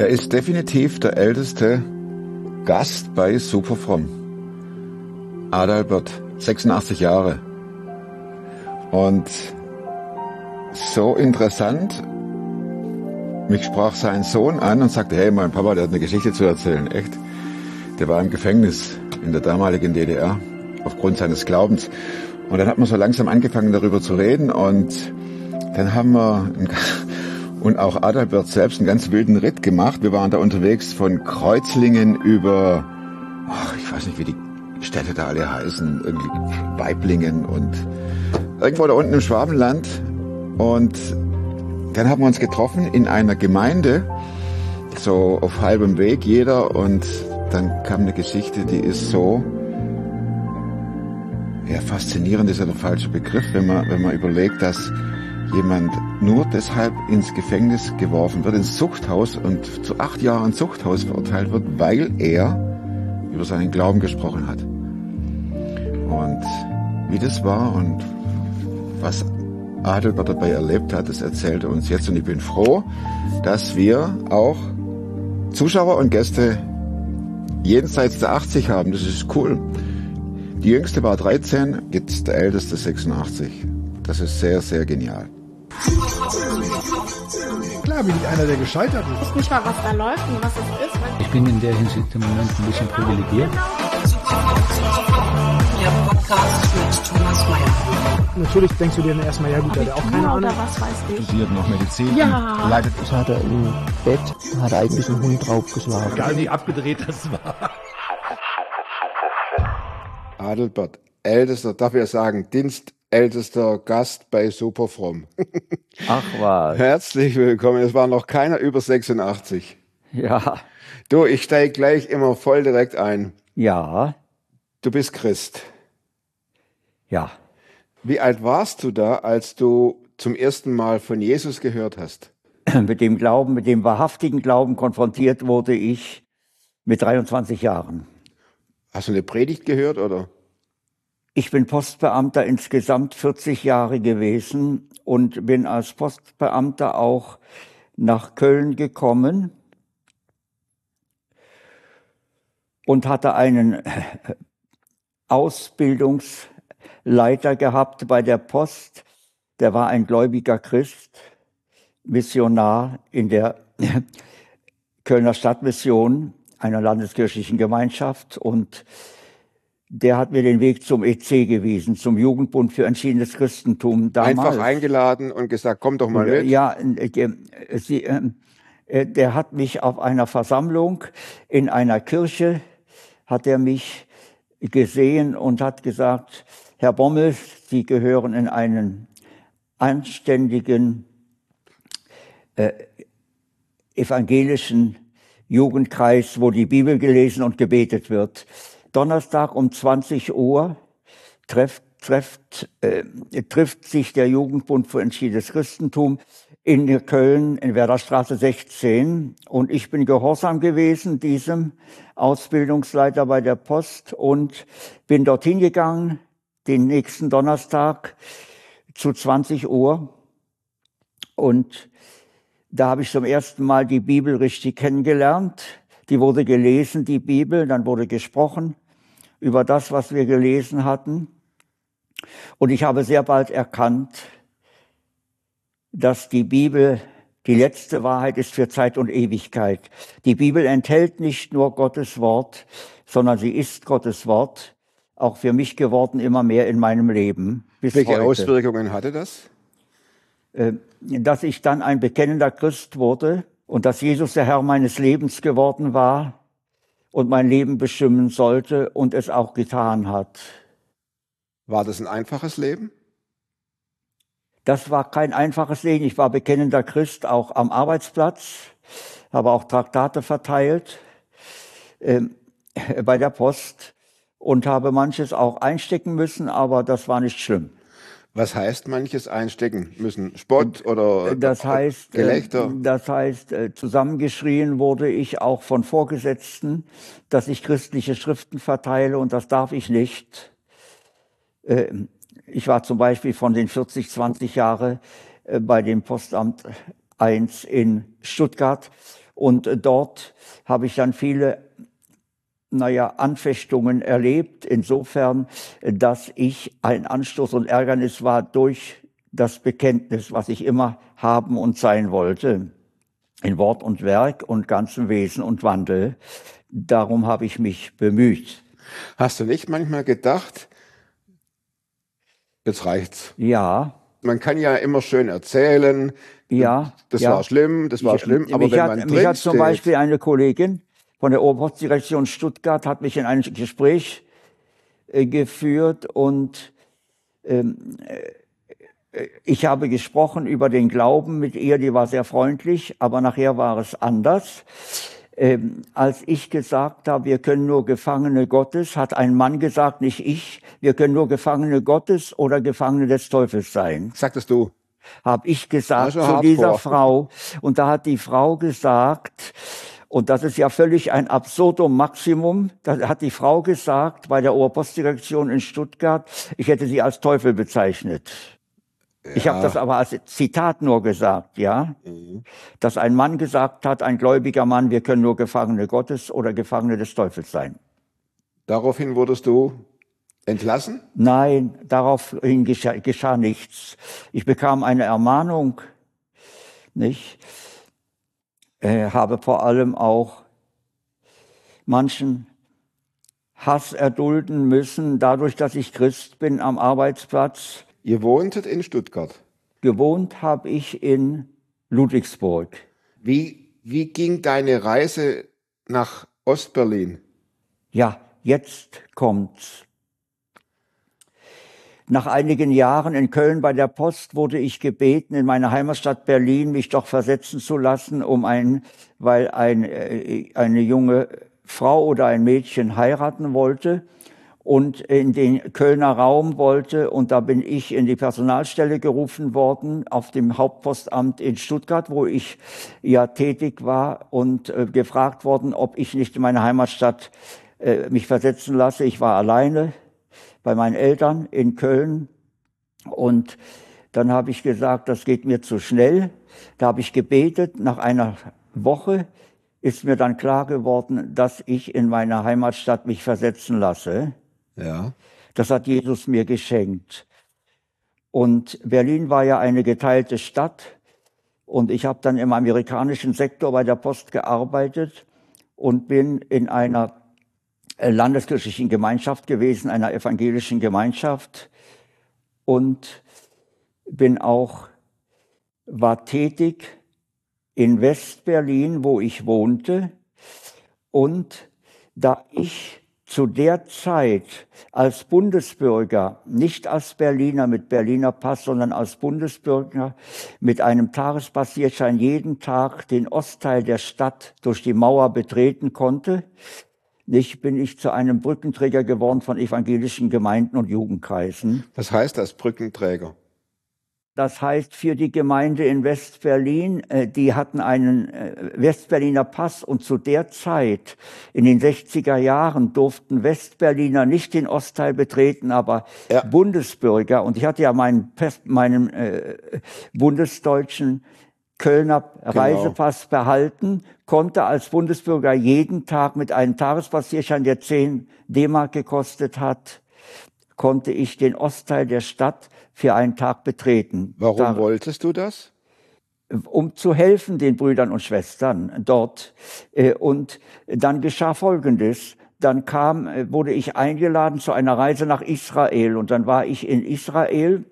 Er ist definitiv der älteste Gast bei Superfromm. Adalbert, 86 Jahre. Und so interessant, mich sprach sein Sohn an und sagte, hey, mein Papa, der hat eine Geschichte zu erzählen. Echt? Der war im Gefängnis in der damaligen DDR aufgrund seines Glaubens. Und dann hat man so langsam angefangen, darüber zu reden. Und dann haben wir, und auch Adalbert selbst, einen ganz wilden Ritt gemacht. Wir waren da unterwegs von Kreuzlingen über, ich weiß nicht, wie die Städte da alle heißen, irgendwie Weiblingen und irgendwo da unten im Schwabenland. Und dann haben wir uns getroffen in einer Gemeinde, so auf halbem Weg jeder. Und dann kam eine Geschichte, die ist so, ja, faszinierend ist ja der falsche Begriff, wenn man überlegt, dass jemand nur deshalb ins Gefängnis geworfen wird, ins Zuchthaus und zu 8 Jahren Zuchthaus verurteilt wird, weil er über seinen Glauben gesprochen hat. Und wie das war und was Adalbert dabei erlebt hat, das erzählt er uns jetzt. Und ich bin froh, dass wir auch Zuschauer und Gäste jenseits der 80 haben. Das ist cool. Die jüngste war 13, jetzt der älteste 86. Das ist sehr, sehr genial. Klar bin ich einer, der gescheitert ist. Ich weiß nicht mal, was da läuft und was es ist. Ich bin in der Hinsicht im Moment ein bisschen privilegiert. Der Podcast mit Thomas Mayer. Natürlich denkst du dir dann erstmal, ja gut, der hat auch keine Ahnung. Oder was weiß ich. Studiert noch Medizin. Ja. Leidet. Ich hatte im Bett, hat eigentlich ein Hund draufgeschlagen. Egal wie abgedreht das war. Adalbert, ältester, darf ich sagen, dienstältester Gast bei Superfromm. Ach was. Herzlich willkommen, es war noch keiner über 86. Ja. Du, ich steige gleich immer voll direkt ein. Ja. Du bist Christ. Ja. Wie alt warst du da, als du zum ersten Mal von Jesus gehört hast? Mit dem Glauben, mit dem wahrhaftigen Glauben konfrontiert wurde ich mit 23 Jahren. Hast du eine Predigt gehört, oder? Ich bin Postbeamter insgesamt 40 Jahre gewesen und bin als Postbeamter auch nach Köln gekommen und hatte einen Ausbildungsleiter gehabt bei der Post. Der war ein gläubiger Christ, Missionar in der Kölner Stadtmission, einer landeskirchlichen Gemeinschaft, und der hat mir den Weg zum EC gewiesen, zum Jugendbund für entschiedenes Christentum damals. Einfach eingeladen und gesagt, komm doch mal mit. Ja, der hat mich auf einer Versammlung in einer Kirche, hat er mich gesehen und hat gesagt, Herr Bommel, Sie gehören in einen anständigen evangelischen Jugendkreis, wo die Bibel gelesen und gebetet wird. Donnerstag um 20 Uhr trifft sich der Jugendbund für entschiedenes Christentum in Köln, in Werderstraße 16. Und ich bin gehorsam gewesen, diesem Ausbildungsleiter bei der Post, und bin dorthin gegangen, den nächsten Donnerstag zu 20 Uhr. Und da habe ich zum ersten Mal die Bibel richtig kennengelernt. Die wurde gelesen, die Bibel, dann wurde gesprochen über das, was wir gelesen hatten. Und ich habe sehr bald erkannt, dass die Bibel die letzte Wahrheit ist für Zeit und Ewigkeit. Die Bibel enthält nicht nur Gottes Wort, sondern sie ist Gottes Wort, auch für mich geworden immer mehr in meinem Leben. Bis Welche heute. Auswirkungen hatte das? Dass ich dann ein bekennender Christ wurde und dass Jesus der Herr meines Lebens geworden war und mein Leben bestimmen sollte und es auch getan hat. War das ein einfaches Leben? Das war kein einfaches Leben. Ich war bekennender Christ, auch am Arbeitsplatz, habe auch Traktate verteilt bei der Post und habe manches auch einstecken müssen, aber das war nicht schlimm. Was heißt manches einstecken müssen? Spott oder Das heißt, Gelächter? Zusammengeschrien wurde ich auch von Vorgesetzten, dass ich christliche Schriften verteile, und das darf ich nicht. Ich war zum Beispiel von den 20 Jahre bei dem Postamt 1 in Stuttgart Und dort habe ich dann viele Anfechtungen erlebt, insofern, dass ich ein Anstoß und Ärgernis war durch das Bekenntnis, was ich immer haben und sein wollte, in Wort und Werk und ganzem Wesen und Wandel. Darum habe ich mich bemüht. Hast du nicht manchmal gedacht, jetzt reicht's? Ja. Man kann ja immer schön erzählen, Ja. das war schlimm, aber wenn man mich hat zum drinsteht, Beispiel eine Kollegin von der Oberpostdirektion Stuttgart hat mich in ein Gespräch geführt und ich habe gesprochen über den Glauben mit ihr, die war sehr freundlich, aber nachher war es anders. Als ich gesagt habe, wir können nur Gefangene Gottes, hat ein Mann gesagt, nicht ich, wir können nur Gefangene Gottes oder Gefangene des Teufels sein. sagtest du, Habe ich gesagt Also zu dieser hardcore. Frau. Und da hat die Frau gesagt, und das ist ja völlig ein Absurdum Maximum, da hat die Frau gesagt bei der Oberpostdirektion in Stuttgart, ich hätte sie als Teufel bezeichnet. Ich habe das aber als Zitat nur gesagt, ja, dass ein Mann gesagt hat, ein gläubiger Mann, wir können nur Gefangene Gottes oder Gefangene des Teufels sein. daraufhin wurdest du entlassen? Nein, daraufhin geschah nichts. Ich bekam eine Ermahnung, nicht? Habe vor allem auch manchen Hass erdulden müssen, dadurch, dass ich Christ bin am Arbeitsplatz. Ihr wohntet in Stuttgart. Gewohnt habe ich in Ludwigsburg. Wie ging deine Reise nach Ostberlin? Ja, jetzt kommt's. Nach einigen Jahren in Köln bei der Post wurde ich gebeten, in meine Heimatstadt Berlin mich doch versetzen zu lassen, weil eine junge Frau oder ein Mädchen heiraten wollte und in den Kölner Raum wollte. Und da bin ich in die Personalstelle gerufen worden, auf dem Hauptpostamt in Stuttgart, wo ich ja tätig war, und gefragt worden, ob ich nicht in meine Heimatstadt mich versetzen lasse. Ich war alleine bei meinen Eltern in Köln, und dann habe ich gesagt, das geht mir zu schnell. Da habe ich gebetet. Nach einer Woche ist mir dann klar geworden, dass ich in meine Heimatstadt mich versetzen lasse. Ja. Das hat Jesus mir geschenkt. Und Berlin war ja eine geteilte Stadt, und ich habe dann im amerikanischen Sektor bei der Post gearbeitet und bin in einer landeskirchlichen Gemeinschaft gewesen, einer evangelischen Gemeinschaft, und war tätig in Westberlin, wo ich wohnte. Und da ich zu der Zeit als Bundesbürger, nicht als Berliner mit Berliner Pass, sondern als Bundesbürger mit einem Tagespassierschein jeden Tag den Ostteil der Stadt durch die Mauer betreten konnte, bin ich zu einem Brückenträger geworden von evangelischen Gemeinden und Jugendkreisen. Was heißt das, Brückenträger? Das heißt, für die Gemeinde in Westberlin, die hatten einen Westberliner Pass, und zu der Zeit, in den 60er Jahren, durften Westberliner nicht den Ostteil betreten, aber Ja. Bundesbürger, und ich hatte ja meinen bundesdeutschen Kölner Reisepass behalten, konnte als Bundesbürger jeden Tag mit einem Tagespassierschein, der 10 D-Mark gekostet hat, konnte ich den Ostteil der Stadt für einen Tag betreten. Warum wolltest du das? Um zu helfen den Brüdern und Schwestern dort. Und dann geschah Folgendes. Dann wurde ich eingeladen zu einer Reise nach Israel, und dann war ich in Israel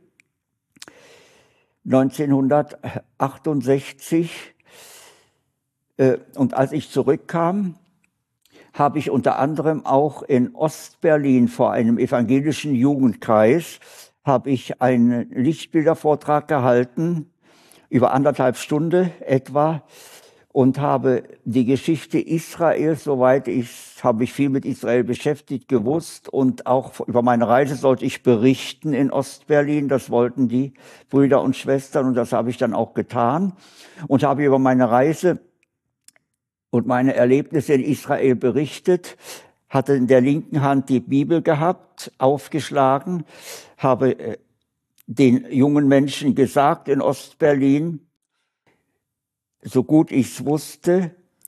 1968. Und als ich zurückkam, habe ich unter anderem auch in Ostberlin vor einem evangelischen Jugendkreis habe ich einen Lichtbildervortrag gehalten, über 1,5 Stunden etwa, und habe die Geschichte Israels, habe ich viel mit Israel beschäftigt, gewusst, und auch über meine Reise sollte ich berichten in Ostberlin. Das wollten die Brüder und Schwestern, und das habe ich dann auch getan, und habe über meine Reise und meine Erlebnisse in Israel berichtet, hatte in der linken Hand die Bibel gehabt, aufgeschlagen, habe den jungen Menschen gesagt in Ostberlin, so gut ich es wusste,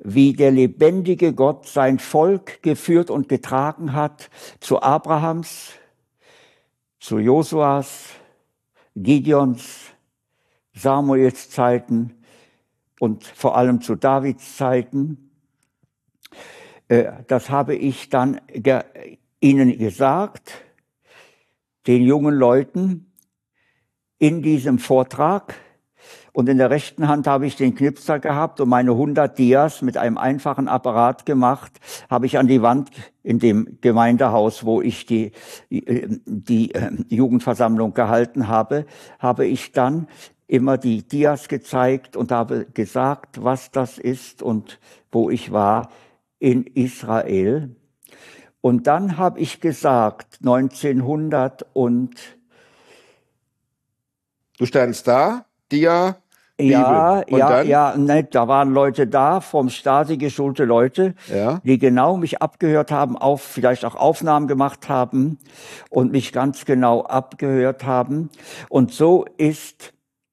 wie der lebendige Gott sein Volk geführt und getragen hat zu Abrahams, zu Josuas, Gideons, Samuels Zeiten und vor allem zu Davids Zeiten. Das habe ich dann ihnen gesagt, den jungen Leuten in diesem Vortrag. Und in der rechten Hand habe ich den Knipser gehabt und meine 100 Dias mit einem einfachen Apparat gemacht, habe ich an die Wand in dem Gemeindehaus, wo ich die Jugendversammlung gehalten habe, habe ich dann immer die Dias gezeigt und habe gesagt, was das ist und wo ich war in Israel. Und dann habe ich gesagt, 1900 und... Du standst da, Dia, Bibel. Da waren Leute da, vom Stasi geschulte Leute, die genau mich abgehört haben, vielleicht auch Aufnahmen gemacht haben und mich ganz genau abgehört haben. Und so ist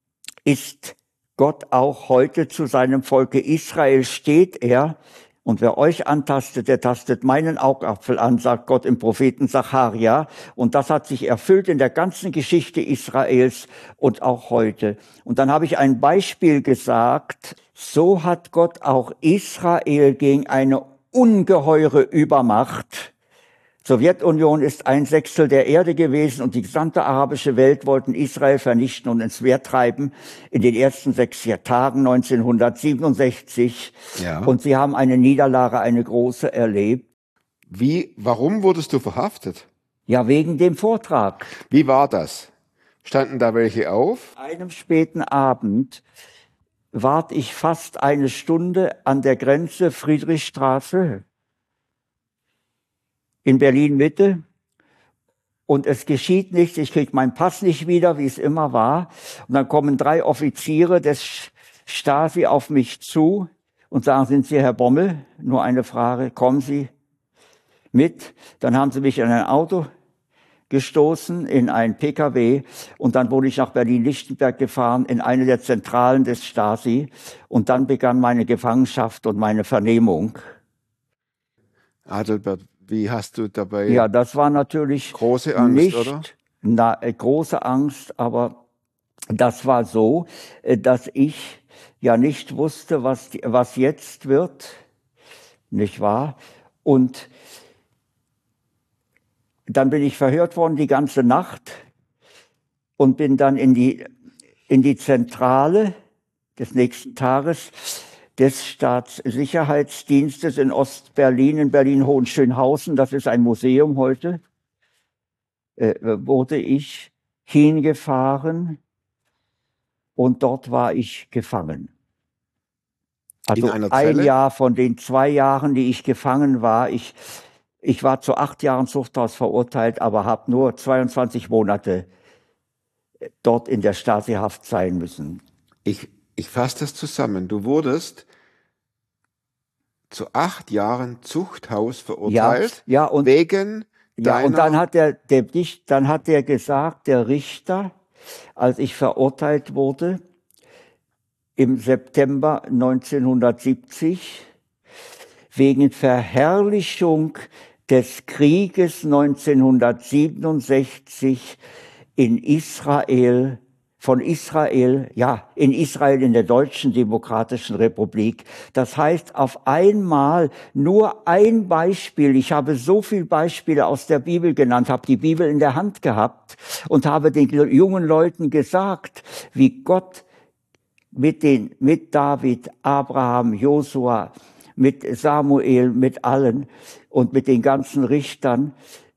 Gott auch heute zu seinem Volke Israel steht er. Und wer euch antastet, der tastet meinen Augapfel an, sagt Gott im Propheten Sacharja. Und das hat sich erfüllt in der ganzen Geschichte Israels und auch heute. Und dann habe ich ein Beispiel gesagt. So hat Gott auch Israel gegen eine ungeheure Übermacht. Sowjetunion ist 1/6 der Erde gewesen und die gesamte arabische Welt wollten Israel vernichten und ins Wehr treiben in den ersten 6 Tagen 1967. Ja. Und sie haben eine Niederlage, eine große erlebt. Warum wurdest du verhaftet? Ja, wegen dem Vortrag. Wie war das? Standen da welche auf? An einem späten Abend warte ich fast eine Stunde an der Grenze Friedrichstraße in Berlin-Mitte und es geschieht nichts, ich kriege meinen Pass nicht wieder, wie es immer war. Und dann kommen 3 Offiziere des Stasi auf mich zu und sagen, sind Sie Herr Bommel? Nur eine Frage, kommen Sie mit? Dann haben sie mich in ein Auto gestoßen, in ein PKW und dann wurde ich nach Berlin-Lichtenberg gefahren, in eine der Zentralen des Stasi und dann begann meine Gefangenschaft und meine Vernehmung. Adelbert, wie hast du dabei? Ja, das war natürlich große Angst, nicht, oder? Große Angst, aber das war so, dass ich ja nicht wusste, was jetzt wird, nicht wahr? Und dann bin ich verhört worden die ganze Nacht und bin dann in die Zentrale des nächsten Tages des Staatssicherheitsdienstes in Ostberlin, in Berlin-Hohenschönhausen, das ist ein Museum heute, wurde ich hingefahren und dort war ich gefangen. Also in einer ein Zelle? Jahr von den 2 Jahren, die ich gefangen war. Ich war zu 8 Jahren Zuchthaus verurteilt, aber habe nur 22 Monate dort in der Stasi-Haft sein müssen. Ich fasse das zusammen. Du wurdest zu 8 Jahren Zuchthaus verurteilt, und wegen deiner... und dann hat der gesagt, der Richter, als ich verurteilt wurde, im September 1970, wegen Verherrlichung des Krieges 1967 in Israel, in der Deutschen Demokratischen Republik. Das heißt, auf einmal nur ein Beispiel. Ich habe so viele Beispiele aus der Bibel genannt, habe die Bibel in der Hand gehabt und habe den jungen Leuten gesagt, wie Gott mit David, Abraham, Josua, mit Samuel, mit allen und mit den ganzen Richtern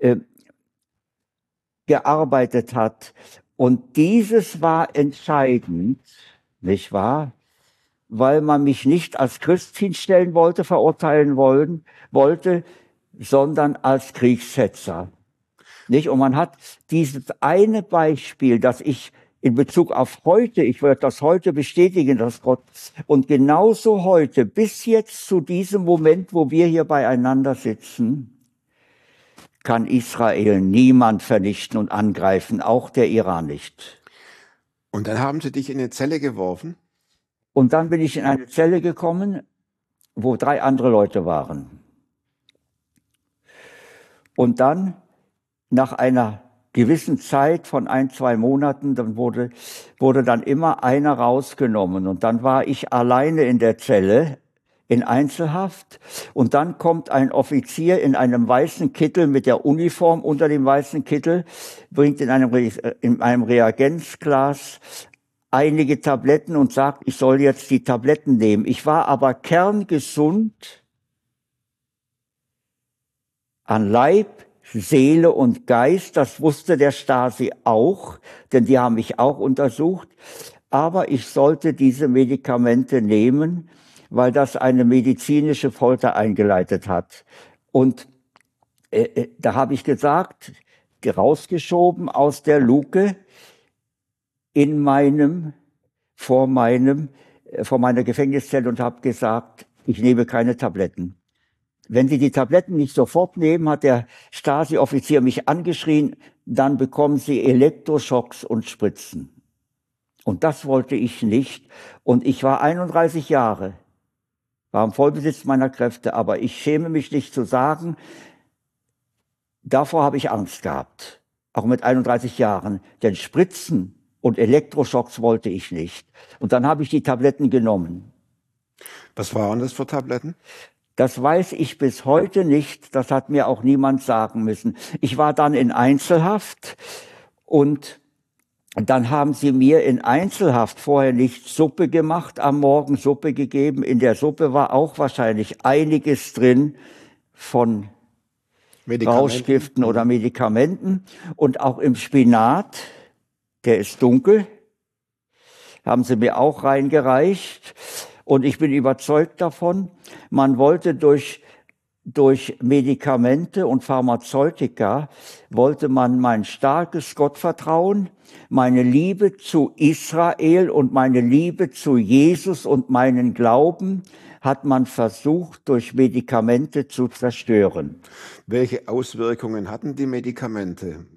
gearbeitet hat. Und dieses war entscheidend, nicht wahr? Weil man mich nicht als Christ hinstellen wollte, verurteilen wollte, sondern als Kriegshetzer. Nicht? Und man hat dieses eine Beispiel, das ich in Bezug auf heute, ich werde das heute bestätigen, dass Gott, und genauso heute, bis jetzt zu diesem Moment, wo wir hier beieinander sitzen, kann Israel niemand vernichten und angreifen, auch der Iran nicht. Und dann haben sie dich in eine Zelle geworfen? Und dann bin ich in eine Zelle gekommen wo 3 andere Leute waren. Und dann, nach einer gewissen Zeit von 1, 2 Monaten, dann wurde dann immer einer rausgenommen. Und dann war ich alleine in der Zelle, in Einzelhaft. Und dann kommt ein Offizier in einem weißen Kittel mit der Uniform unter dem weißen Kittel, bringt in einem Reagenzglas einige Tabletten und sagt, ich soll jetzt die Tabletten nehmen. Ich war aber kerngesund an Leib, Seele und Geist. Das wusste der Stasi auch, denn die haben mich auch untersucht. Aber ich sollte diese Medikamente nehmen, weil das eine medizinische Folter eingeleitet hat. Und da habe ich gesagt, rausgeschoben aus der Luke vor meiner Gefängniszelle und habe gesagt, ich nehme keine Tabletten. Wenn Sie die Tabletten nicht sofort nehmen, hat der Stasi-Offizier mich angeschrien, dann bekommen Sie Elektroschocks und Spritzen. Und das wollte ich nicht. Und ich war 31 Jahre, war im Vollbesitz meiner Kräfte, aber ich schäme mich nicht zu sagen, davor habe ich Angst gehabt, auch mit 31 Jahren, denn Spritzen und Elektroschocks wollte ich nicht. Und dann habe ich die Tabletten genommen. Was waren das für Tabletten? Das weiß ich bis heute nicht, das hat mir auch niemand sagen müssen. Ich war dann in Einzelhaft und dann haben sie mir in Einzelhaft vorher nicht Suppe gemacht, am Morgen Suppe gegeben. In der Suppe war auch wahrscheinlich einiges drin von Rauschgiften oder Medikamenten. Und auch im Spinat, der ist dunkel, haben sie mir auch reingereicht. Und ich bin überzeugt davon, man wollte durch Medikamente und Pharmazeutika, wollte man mein starkes Gottvertrauen, meine Liebe zu Israel und meine Liebe zu Jesus und meinen Glauben, hat man versucht, durch Medikamente zu zerstören. Welche Auswirkungen hatten die Medikamente?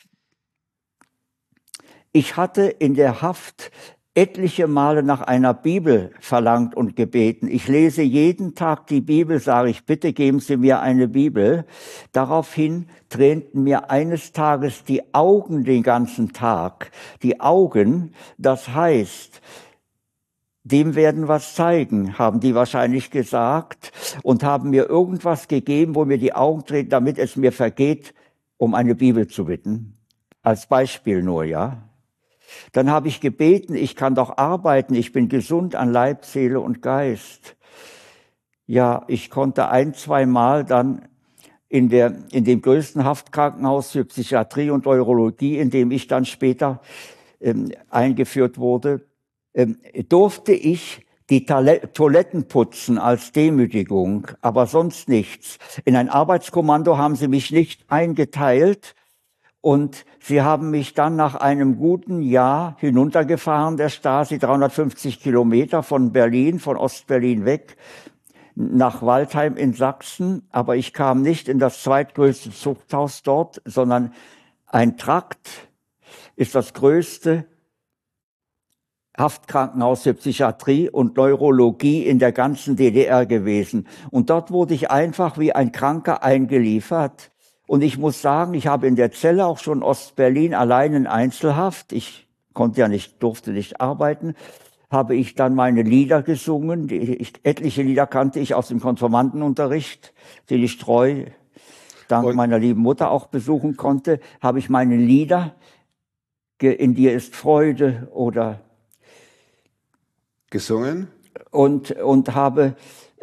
Ich hatte in der Haft etliche Male nach einer Bibel verlangt und gebeten. Ich lese jeden Tag die Bibel, sage ich, bitte geben Sie mir eine Bibel. Daraufhin tränten mir eines Tages die Augen den ganzen Tag. Die Augen, das heißt, dem werden was zeigen, haben die wahrscheinlich gesagt und haben mir irgendwas gegeben, wo mir die Augen treten, damit es mir vergeht, um eine Bibel zu bitten. Als Beispiel nur, ja. Dann habe ich gebeten, ich kann doch arbeiten, ich bin gesund an Leib, Seele und Geist. Ja, ich konnte 1, 2 Mal dann in dem größten Haftkrankenhaus für Psychiatrie und Neurologie, in dem ich dann später eingeführt wurde, durfte ich die Toiletten putzen als Demütigung, aber sonst nichts. In ein Arbeitskommando haben sie mich nicht eingeteilt. Und sie haben mich dann nach einem guten Jahr hinuntergefahren, der Stasi, 350 Kilometer von Berlin, von Ostberlin weg, nach Waldheim in Sachsen. Aber ich kam nicht in das zweitgrößte Zuchthaus dort, sondern ein Trakt ist das größte Haftkrankenhaus für Psychiatrie und Neurologie in der ganzen DDR gewesen. Und dort wurde ich einfach wie ein Kranker eingeliefert. Und ich muss sagen, ich habe in der Zelle auch schon Ostberlin allein in Einzelhaft, ich durfte nicht arbeiten, habe ich dann meine Lieder gesungen. Etliche Lieder kannte ich aus dem Konfirmandenunterricht, den ich treu dank meiner lieben Mutter auch besuchen konnte, habe ich meine Lieder, in dir ist Freude oder gesungen und habe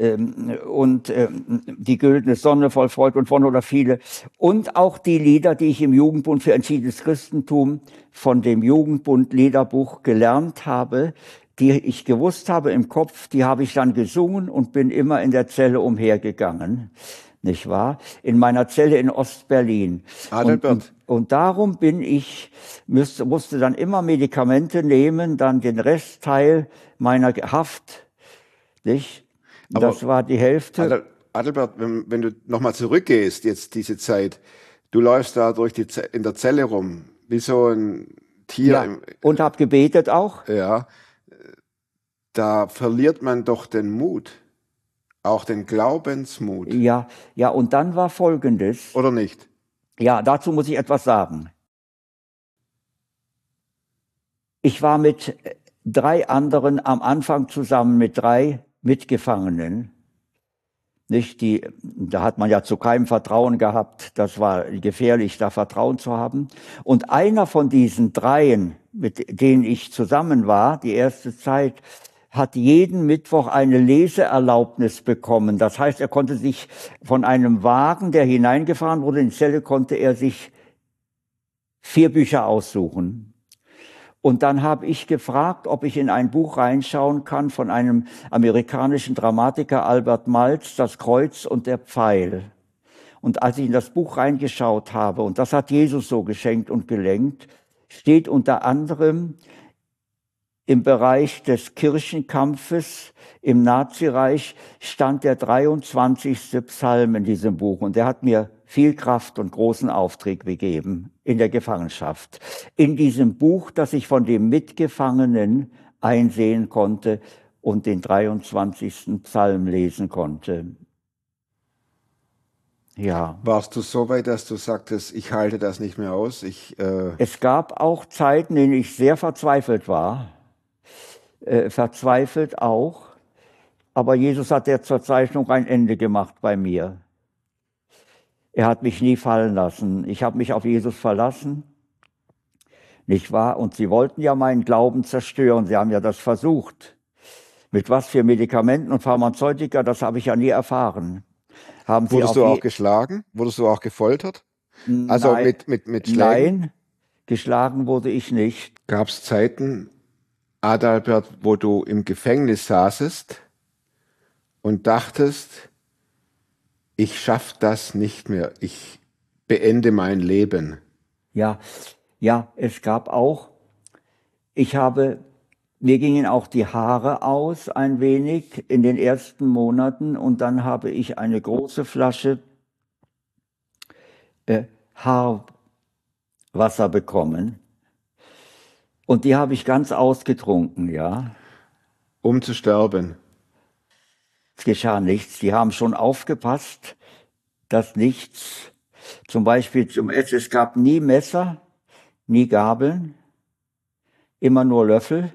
die güldene Sonne voll Freude und Wonne oder viele. Und auch die Lieder, die ich im Jugendbund für entschiedenes Christentum von dem Jugendbund Liederbuch gelernt habe, die ich gewusst habe im Kopf, die habe ich dann gesungen und bin immer in der Zelle umhergegangen, nicht wahr? In meiner Zelle in Ostberlin. Und darum musste dann immer Medikamente nehmen, dann den Restteil meiner Haft, nicht? Das war die Hälfte. Adelbert, wenn du nochmal zurückgehst, jetzt diese Zeit, du läufst da in der Zelle rum, wie so ein Tier. Ja, und habe gebetet auch. Ja, da verliert man doch den Mut. Auch den Glaubensmut. Ja, ja, und dann war Folgendes. Oder nicht? Ja, dazu muss ich etwas sagen. Ich war mit 3 anderen am Anfang zusammen mit 3 Mitgefangenen. Nicht da hat man ja zu keinem Vertrauen gehabt. Das war gefährlich, da Vertrauen zu haben. Und einer von diesen 3, mit denen ich zusammen war, die erste Zeit, hat jeden Mittwoch eine Leseerlaubnis bekommen. Das heißt, er konnte sich von einem Wagen, der hineingefahren wurde, in die Zelle, konnte er sich 4 Bücher aussuchen. Und dann habe ich gefragt, ob ich in ein Buch reinschauen kann von einem amerikanischen Dramatiker, Albert Maltz, Das Kreuz und der Pfeil. Und als ich in das Buch reingeschaut habe, und das hat Jesus so geschenkt und gelenkt, steht unter anderem im Bereich des Kirchenkampfes im Nazireich stand der 23. Psalm in diesem Buch. Und der hat mir viel Kraft und großen Auftrieb gegeben in der Gefangenschaft. In diesem Buch, das ich von dem Mitgefangenen einsehen konnte und den 23. Psalm lesen konnte. Ja. Warst du so weit, dass du sagtest, ich halte das nicht mehr aus? Es gab auch Zeiten, in denen ich sehr verzweifelt war. Verzweifelt auch. Aber Jesus hat der Zerzeichnung ein Ende gemacht bei mir. Er hat mich nie fallen lassen. Ich habe mich auf Jesus verlassen, nicht wahr? Und sie wollten ja meinen Glauben zerstören. Sie haben ja das versucht. Mit was für Medikamenten und Pharmazeutika, das habe ich ja nie erfahren. Wurdest du auch geschlagen? Wurdest du auch gefoltert? Also Nein, mit Schlägen? Nein, geschlagen wurde ich nicht. Gab es Zeiten, Adalbert, wo du im Gefängnis saßest und dachtest, ich schaffe das nicht mehr, ich beende mein Leben? Ja, es gab auch, mir gingen auch die Haare aus ein wenig in den ersten Monaten und dann habe ich eine große Flasche Haarwasser bekommen und die habe ich ganz ausgetrunken, ja. Um zu sterben? Es geschah nichts. Die haben schon aufgepasst, dass nichts, zum Beispiel zum Essen, es gab nie Messer, nie Gabeln, immer nur Löffel.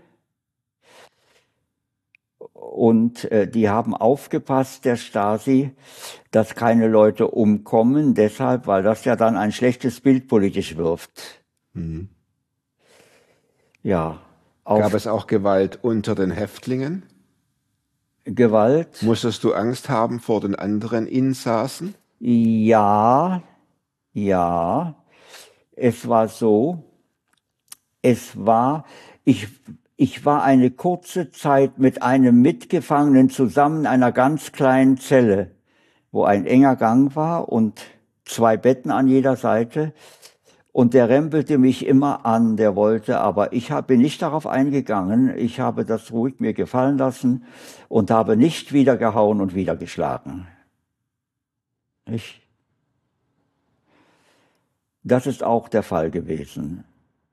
Und die haben aufgepasst, der Stasi, dass keine Leute umkommen, deshalb, weil das ja dann ein schlechtes Bild politisch wirft. Mhm. Ja. Gab es auch Gewalt unter den Häftlingen? Gewalt? Musstest du Angst haben vor den anderen Insassen? Ja. Es war so, ich war eine kurze Zeit mit einem Mitgefangenen zusammen in einer ganz kleinen Zelle, wo ein enger Gang war und 2 Betten an jeder Seite. Und der rempelte mich immer an, der wollte, aber ich bin nicht darauf eingegangen. Ich habe das ruhig mir gefallen lassen und habe nicht wieder gehauen und wieder geschlagen. Das ist auch der Fall gewesen.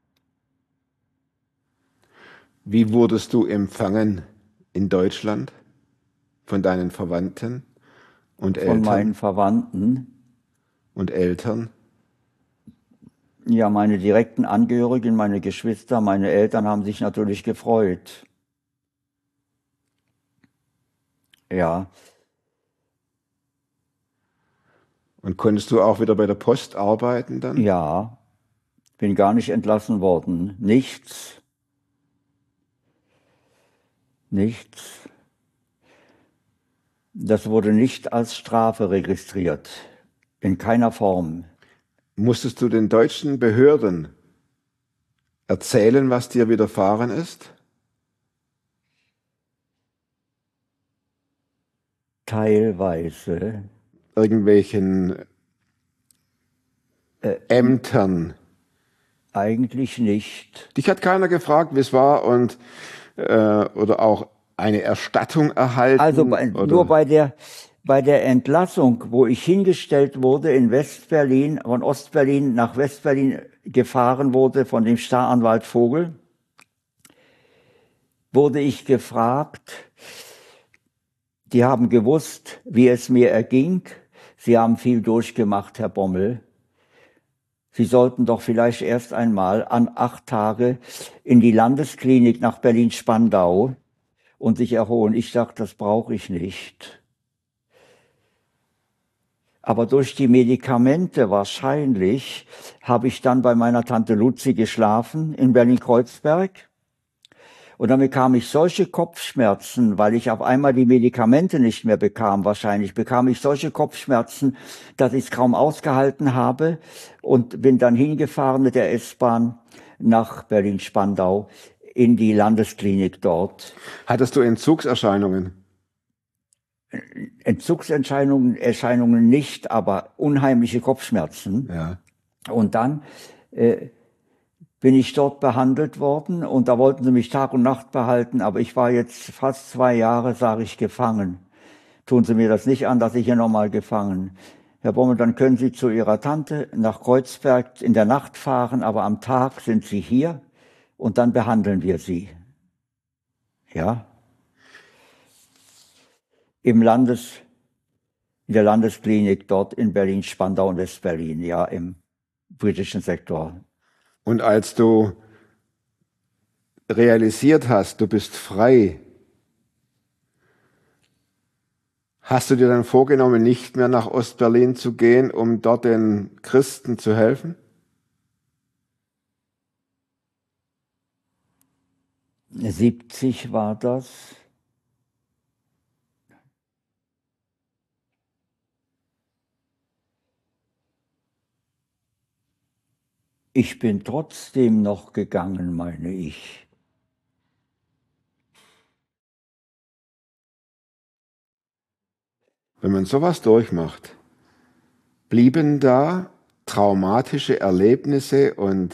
Wie wurdest du empfangen in Deutschland von deinen Verwandten und Eltern? Von meinen Verwandten. Und Eltern? Ja, meine direkten Angehörigen, meine Geschwister, meine Eltern haben sich natürlich gefreut. Ja. Und konntest du auch wieder bei der Post arbeiten dann? Ja, bin gar nicht entlassen worden. Nichts. Das wurde nicht als Strafe registriert. In keiner Form. Musstest du den deutschen Behörden erzählen, was dir widerfahren ist? Teilweise. Irgendwelchen Ämtern? Eigentlich nicht. Dich hat keiner gefragt, wie es war und oder auch eine Erstattung erhalten? Also nur bei der Entlassung, wo ich hingestellt wurde in Westberlin, von Ostberlin nach Westberlin gefahren wurde von dem Staranwalt Vogel, wurde ich gefragt, Die haben gewusst, wie es mir erging. Sie haben viel durchgemacht, Herr Bommel. Sie sollten doch vielleicht erst einmal an 8 Tage in die Landesklinik nach Berlin-Spandau und sich erholen. Ich dachte, das brauche ich nicht. Aber durch die Medikamente wahrscheinlich habe ich dann bei meiner Tante Luzi geschlafen in Berlin-Kreuzberg. Und dann bekam ich solche Kopfschmerzen, weil ich auf einmal die Medikamente nicht mehr bekam. Wahrscheinlich bekam ich solche Kopfschmerzen, dass ich es kaum ausgehalten habe und bin dann hingefahren mit der S-Bahn nach Berlin-Spandau in die Landesklinik dort. Hattest du Entzugserscheinungen? Entzugserscheinungen nicht, aber unheimliche Kopfschmerzen. Ja. Und dann bin ich dort behandelt worden und da wollten sie mich Tag und Nacht behalten, aber ich war jetzt fast 2 Jahre, sage ich, gefangen. Tun Sie mir das nicht an, dass ich hier nochmal gefangen. Herr Bommel, dann können Sie zu Ihrer Tante nach Kreuzberg in der Nacht fahren, aber am Tag sind Sie hier und dann behandeln wir Sie. Ja. In der Landesklinik dort in Berlin-Spandau und West-Berlin, ja, im britischen Sektor. Und als du realisiert hast, du bist frei, hast du dir dann vorgenommen, nicht mehr nach Ostberlin zu gehen, um dort den Christen zu helfen? '70 war das. Ich bin trotzdem noch gegangen, meine ich. Wenn man sowas durchmacht, blieben da traumatische Erlebnisse und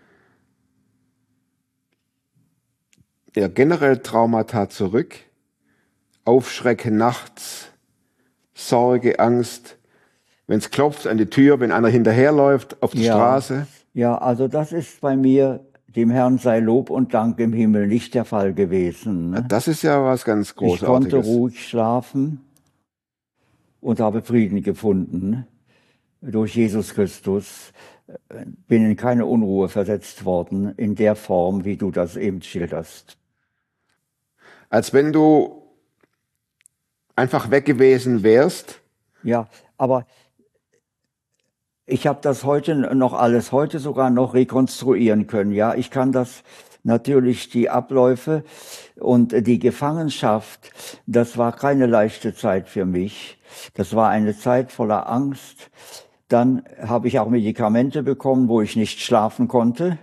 generell Traumata zurück? Aufschrecken nachts, Sorge, Angst, wenn es klopft an die Tür, wenn einer hinterherläuft auf die Straße? Ja, also das ist bei mir, dem Herrn sei Lob und Dank im Himmel, nicht der Fall gewesen. Ne? Das ist ja was ganz Großartiges. Ich konnte ruhig schlafen und habe Frieden gefunden. Durch Jesus Christus bin in keine Unruhe versetzt worden, in der Form, wie du das eben schilderst. Als wenn du einfach weg gewesen wärst? Ja, aber ich habe das heute sogar noch rekonstruieren können. Ja, ich kann das natürlich, die Abläufe und die Gefangenschaft, das war keine leichte Zeit für mich. Das war eine Zeit voller Angst. Dann habe ich auch Medikamente bekommen, wo ich nicht schlafen konnte.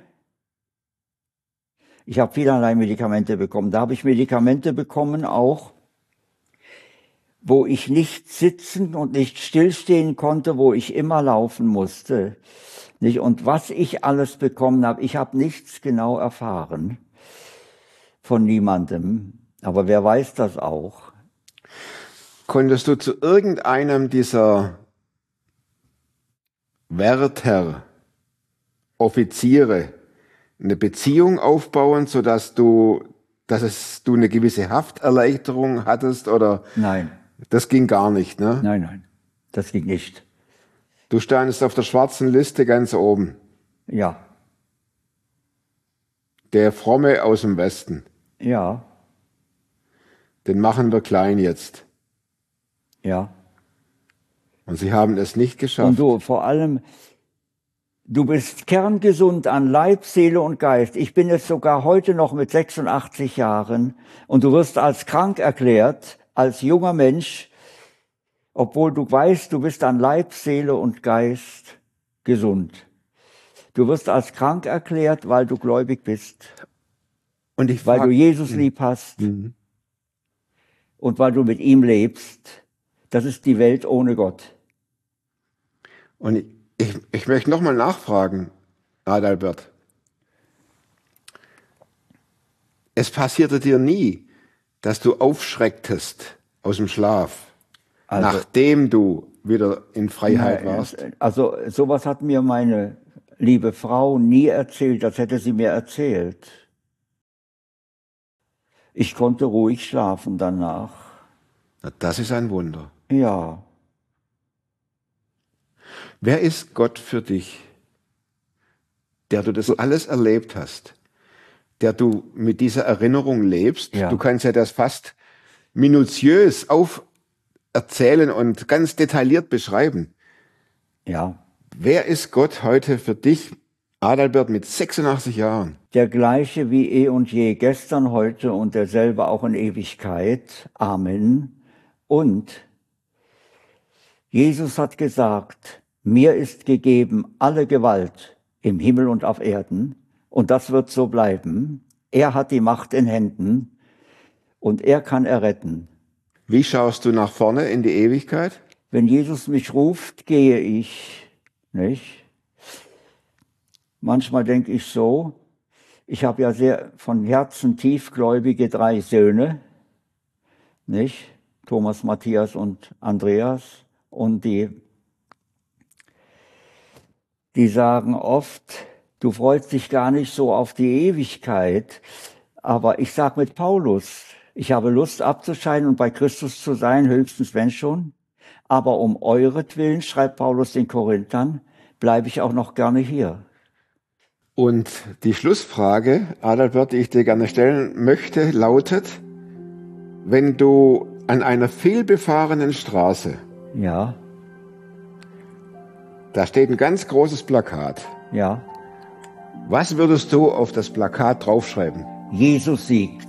Ich habe vielerlei Medikamente bekommen. Da habe ich Medikamente bekommen auch, wo ich nicht sitzen und nicht stillstehen konnte, wo ich immer laufen musste. Nicht? Und was ich alles bekommen habe, ich habe nichts genau erfahren von niemandem. Aber wer weiß das auch? Konntest du zu irgendeinem dieser Wärter, Offiziere eine Beziehung aufbauen, sodass du eine gewisse Hafterleichterung hattest? Oder? Nein. Das ging gar nicht, ne? Nein, das ging nicht. Du standest auf der schwarzen Liste ganz oben. Ja. Der Fromme aus dem Westen. Ja. Den machen wir klein jetzt. Ja. Und sie haben es nicht geschafft. Und du, vor allem, du bist kerngesund an Leib, Seele und Geist. Ich bin es sogar heute noch mit 86 Jahren und du wirst als krank erklärt, als junger Mensch, obwohl du weißt, du bist an Leib, Seele und Geist gesund. Du wirst als krank erklärt, weil du gläubig bist. Und weil du Jesus lieb hast und weil du mit ihm lebst. Das ist die Welt ohne Gott. Und ich möchte nochmal nachfragen, Adalbert. Es passierte dir nie, dass du aufschrecktest aus dem Schlaf, nachdem du wieder in Freiheit warst? Also sowas hat mir meine liebe Frau nie erzählt, als hätte sie mir erzählt. Ich konnte ruhig schlafen danach. Na, das ist ein Wunder. Ja, Wer ist Gott für dich, der du das alles erlebt hast, der du mit dieser Erinnerung lebst? Ja. Du kannst ja das fast minutiös erzählen und ganz detailliert beschreiben. ja. Wer ist Gott heute für dich, Adalbert, mit 86 Jahren? Der gleiche wie eh und je, gestern, heute und derselbe auch in Ewigkeit. Amen. Und Jesus hat gesagt, mir ist gegeben alle Gewalt im Himmel und auf Erden, und das wird so bleiben. Er hat die Macht in Händen und er kann erretten. Wie schaust du nach vorne in die Ewigkeit? Wenn Jesus mich ruft, gehe ich, nicht? Manchmal denke ich so, ich habe ja sehr von Herzen tiefgläubige 3 Söhne, nicht? Thomas, Matthias und Andreas. Und die sagen oft, du freust dich gar nicht so auf die Ewigkeit. Aber ich sage mit Paulus, ich habe Lust abzuscheiden und bei Christus zu sein, höchstens wenn schon. Aber um euretwillen, schreibt Paulus den Korinthern, bleibe ich auch noch gerne hier. Und die Schlussfrage, Adalbert, die ich dir gerne stellen möchte, lautet, wenn du an einer vielbefahrenen Straße, Ja, da steht ein ganz großes Plakat, ja. was würdest du auf das Plakat draufschreiben? Jesus siegt.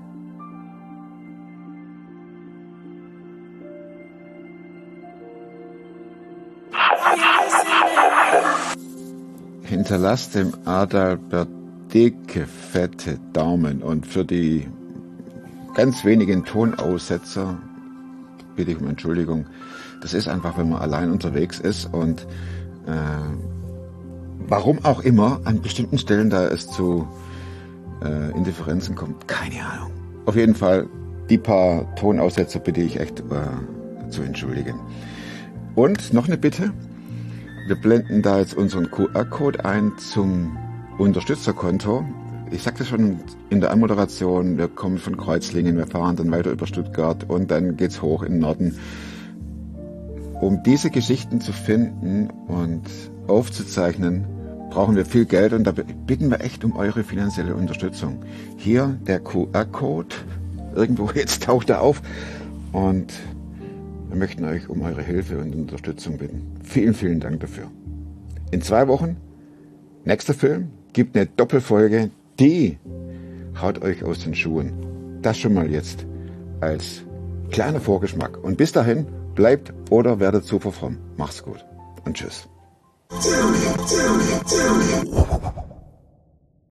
Hinterlasst dem Adalbert dicke, fette Daumen und für die ganz wenigen Tonaussetzer bitte ich um Entschuldigung. Das ist einfach, wenn man allein unterwegs ist und warum auch immer an bestimmten Stellen da es zu Indifferenzen kommt, keine Ahnung. Auf jeden Fall, die paar Tonaussetzer bitte ich echt zu entschuldigen. Und noch eine Bitte. Wir blenden da jetzt unseren QR-Code ein zum Unterstützerkonto. Ich sagte schon in der Anmoderation, wir kommen von Kreuzlingen, wir fahren dann weiter über Stuttgart und dann geht's hoch in den Norden. Um diese Geschichten zu finden und aufzuzeichnen, brauchen wir viel Geld und da bitten wir echt um eure finanzielle Unterstützung. Hier der QR-Code, irgendwo jetzt taucht er auf und wir möchten euch um eure Hilfe und Unterstützung bitten. Vielen, vielen Dank dafür. In 2 Wochen, nächster Film, gibt eine Doppelfolge, die haut euch aus den Schuhen. Das schon mal jetzt als kleiner Vorgeschmack. Und bis dahin, bleibt oder werdet super fromm. Macht's gut und tschüss.